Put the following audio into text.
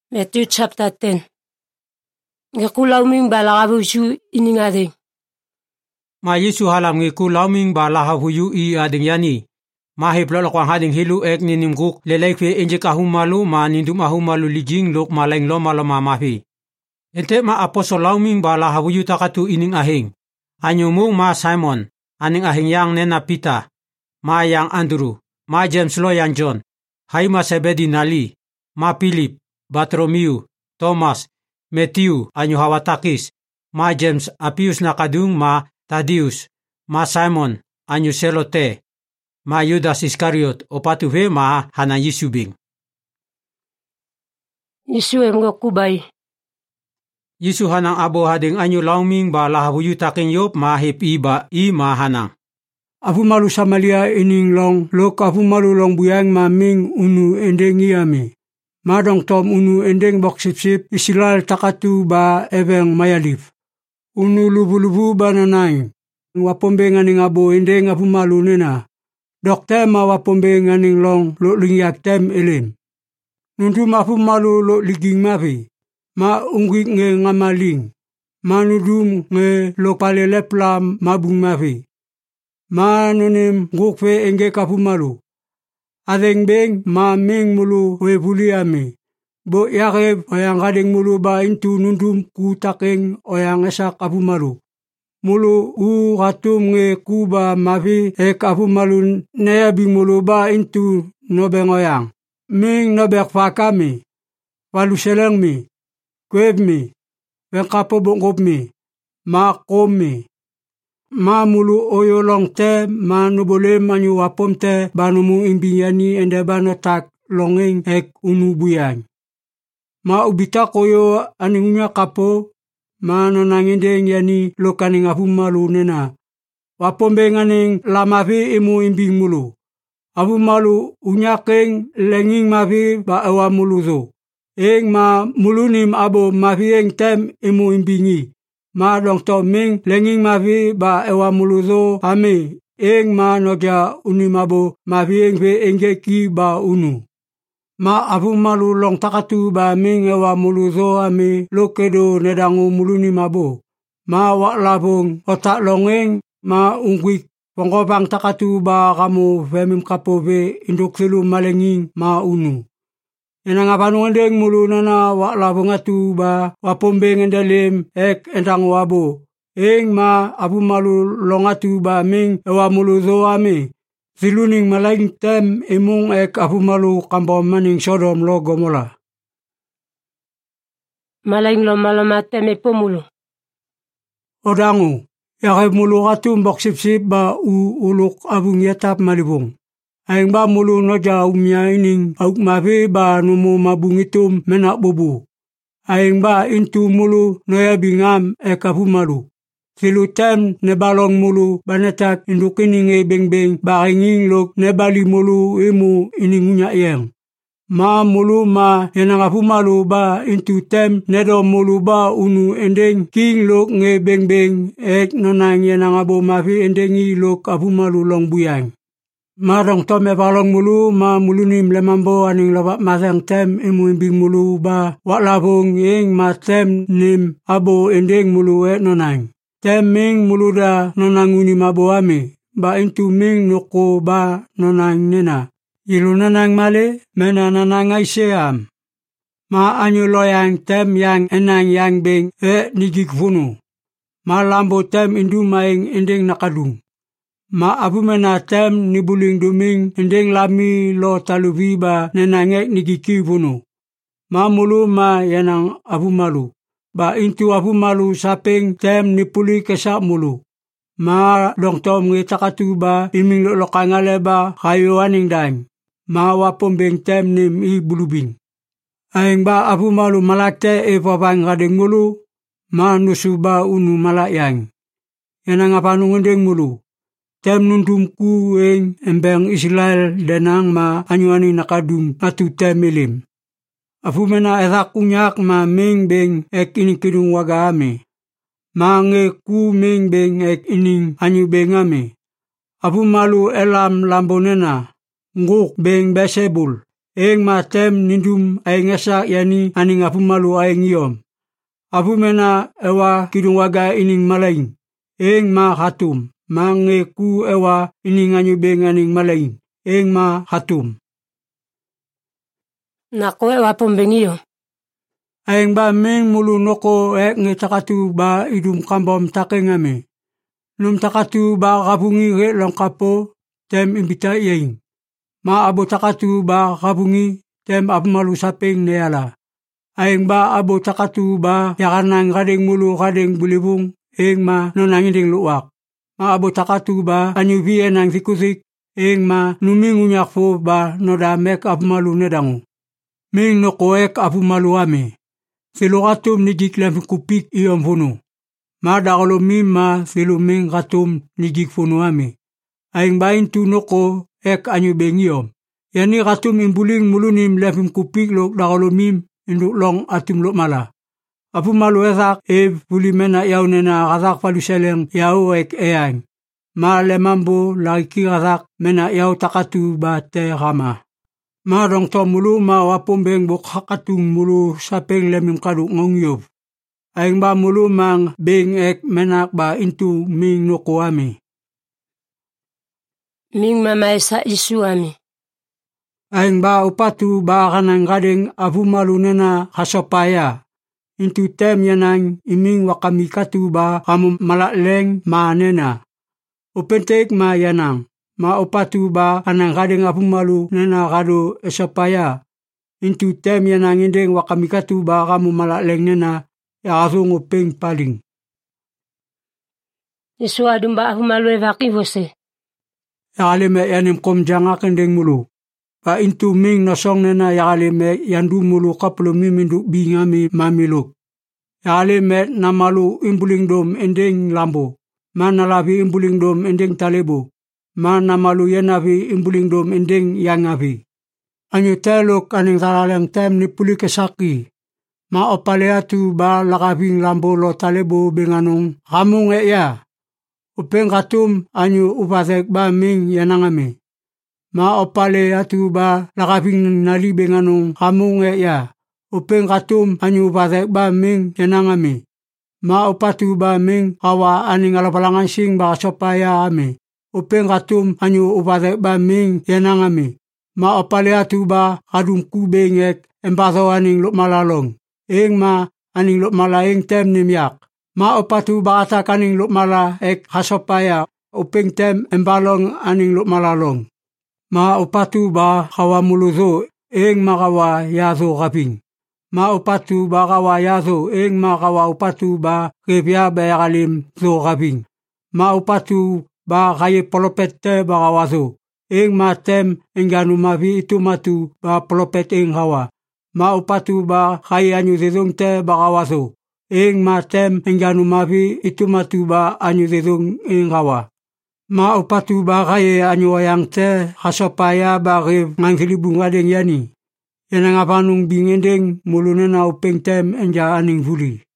Matthew chapter 10. Ngekulauming balakabusu iningading. Ma Yesu halam ngi kulauming balahavuyu I ading yani. Ma heplolo kwang hading hilu ek ninimguk lelekwe enjek ahumalu ma nindum ahumalu lijing lok maleng loma loma mafi. Ente ma apostol lauming balahavuyu takatu ining ahing. Anyumung ma Simon, aning ahing yang nena Peter, ma yang Andrew, ma James lo yang John, hai ma Sebedi nali, ma Philip, Bartholomew, Thomas, Matthew, anyo hawatakis, ma James apius nakadung ma Thaddeus, ma Simon, anyo Selote, ma Judas Iscariot, o patuve ma hanan Yisubing. Yesu emgo kubay. Yesu hanang abo hading anyo lauming ba lahabuyu taking yop ma hip iba I ma hanang. Afu malu Samaria ining long lok afu malu long buyang ma ming unu endeng iami. Madong tom unu endeng bok sip isilal takatu ba eveng mayalif. Unu lubu ba nanay. Wapombe nganing abo endeng afu malu nena. Dokte ma wapombe nganing long lo lingyak tem elim. Nundum afu malu lo liging mavi. Ma ungwik nge ngamaling. Manudum nge lo paleleplam mabung mavi. Ma nunim gukfe enge kafu malu. Adeng beng ma ming mulu we buliami. Bo yakeb oyang kadeng mulu ba intu nundum ku takeng oyang esak kafu malu. Mulu u katum nge kuba mavi kafu malu neyabi mulu ba intu nobeng oyang. Ming nobek fakami. Walu seleng mi. Kweb mi. Wengkapo bongkop mi. Ma kom mi. Ma mulu oyolong te ma nubole manyu wapom te banumu imbiyani ende banotak longeng ek unu buyang. Ma ubita koyo aningunya kapo ma nonangende yani lokaning afu malu nena. Wapom benganing lamavi imu imbing mulu. Afu malu unyakeng lenging mavi ba ewa mulu zo. Eng ma mulunim abo mavi eng tem imu imbingi. Ma dong to ming lenging mavi ba ewa muluzo ame eng ma noja unimabo mavi eng ve enge ki ba unu. Ma afu malu long takatu ba ming ewa muluzo ame lokedo nedangu mulunimabo. Ma wak labong otak longeng ma ungwik pongkopang takatu ba kamu femim kapo ve induk silu malenging ma unu. Enang apanu endeng mulu nana wak labong atu ba wapombe ngendalem ek endang wabo. Eng ma apu malu long atu ba ming ewa mulu zo ame. Siluning malaing tem imung ek apu malu kampom maning Sodom lo Gomora. Malaing lo malama teme pomulu. Odangu, yakay mulu atu mbok sip ba uluk abung yatap malibong. Aing ba mulu noja umya ining auk mavi ba numu mabung itum menak bubu. Aing ba intu mulu noya bingam kafu malu. Silu tem nebalong mulu banetak induk ining beng ba inging lok nebali mulu imu ining unya yang. Ma mulu ma yenang afu malu ba intu tem nedo mulu ba unu endeng king lok nge beng ek nonang yenang abo mavi endengi lok afu malu long buyang. Marong tome balong mulu ma mulunim lemambo aning lawak masang tem imu imbing mulu ba wak labong ing ma tem nim abo endeng mulu nonang. Tem ming mulu da nonang unim abo ame ba intu ming noko ba nonang nena. Ilu nonang male mena nonang ay siyam. Ma anyo loyang tem yang enang yang beng nigik funu. Ma lambo tem indu maing endeng nakadung. Ma abu mena tem nibuling duming endeng lami lo taluvi ba nenangek nigiki vunu. Ma mulu ma yanang abu malu. Ba intu abu malu sapeng tem nipuli kesak mulu. Ma dong tom nge takatu ba iming lo kangale ba kayo aning daing. Ma wapom beng tem nim I bulubing. Aing ba abu malu malate papang gadeng mulu. Ma nusu ba unu malayang. Yanang apanu ngendeng mulu. Tem nundumku eng embeng Israel denang ma anyuani nakadung atu tem ilim. Afu mena esak unyak ma ming beng ek ining kidung waga ame. Ma nge ku ming beng ek ining anyu beng ame. Afu malu elam lambo nena. Nguk beng Besebul. Eng ma tem nindum aing esak yani aning apumalu aing iom. Apumena ewa kidungwaga ining malaing. Eng ma hatum. Mange ku ewa ining anyubeng aning malaing. Eng ma hatum. Nako ewa pombengio. Aing ba ming mulu noko nge takatu ba idum kambom takengame. Num takatu ba kabungi re long kapo tem imbita ieng. Ma abo takatu ba kabungi tem apumalu sapeng neala. Aing ba abo takatu ba yakanang kadeng mulu kadeng bulibung. Eng ma nonang inding luwak. Ma abo takatu ba anyubi enang sikusik. Eng ma numing unyak fo ba noda mek apumalu nedangu. Ming noko ek apumalu ame. Silo katum nijik lam kupik iom funu. Ma dakolo mima silo ming katum nijik funu ame. Aing ba intu noko ek anyubeng iom. Yani katum imbuling mulunim lam kupik lok dakolo mim induk long atum lok mala. Apumalu esak bulimena yaw nena kasak paluseleng yaw ek eang. Ma lemambo laki kasak mena yaw takatu ba te kama. Ma dong to mulu ma wapombeng bok hakatung mulu sapeng lemim kaduk ngong yov. Aing ba mulu mang beng ek menak ba intu ming noko ame. Ming mama esa isu ame. Aing ba upatu ba kanang kadeng apumalu nena hasopaya. Intu tem yanang iming wakamikatu ba kamu malakleng ma nena. Upentek ma yanang. Ma upatu ba kanang kadeng apumalu nena kado esopaya. Intu tem yanang indeng wakamikatu ba kamu malakleng nena yakasung upeng paling. Isu adum ba apumalu evaki vose. Yakalime yanim kom jangak indeng mulu. Ba intu ming nosong nena yakalime yandu mulu kaplo miminduk bingami mamiluk. Yakalime namalu imbuling dom indeng lambo. Manalavi imbuling dom indeng talebo. Mana malu yenavi imbuling dom ending yangavi. Anyu telok aning talaleng tem ni puli kesaki. Ma opaleatu ba lakaving lambo lo talebo benganong kamung ya. Upeng katum anyu upatek ba ming yanangame. Ma opaleatu ba lakaving nali benganong kamung ya. Upeng katum anyu upatek ba ming yanangame. Ma upatu ba ming kawa aning alapalangan sing ba sopaya ame. Upeng katum anyu upatek ba ming yanangame. Ma opaleatu ba kadum kubengek embaso aning luk malalong. Eng ma aning luk mala eng tem nimyak. Ma opatu ba atak aning luk mala ek hasopaya. Upeng tem embalong aning luk malalong. Ma opatu ba kawa muluzo eng ma kawa yazo kaping. Ma upatu ba kawa yazo eng ma kawa upatu ba kepya bayakalim zo kaping. Ma upatu ba kaye polopet te ba kawazo. Eng ma tem engganu mavi itu matu ba polopet eng kawa. Ma upatu ba kaye anyu zezong te ba kawazo. Eng ma tem engganu mavi itu matu ba anyu zezong eng kawa. Ma upatu ba kaye anyu wayang te hasopaya ba kev ngangsilibung adeng yani. Yanang apanung bingendeng mulunena upeng tem enja aning vuli.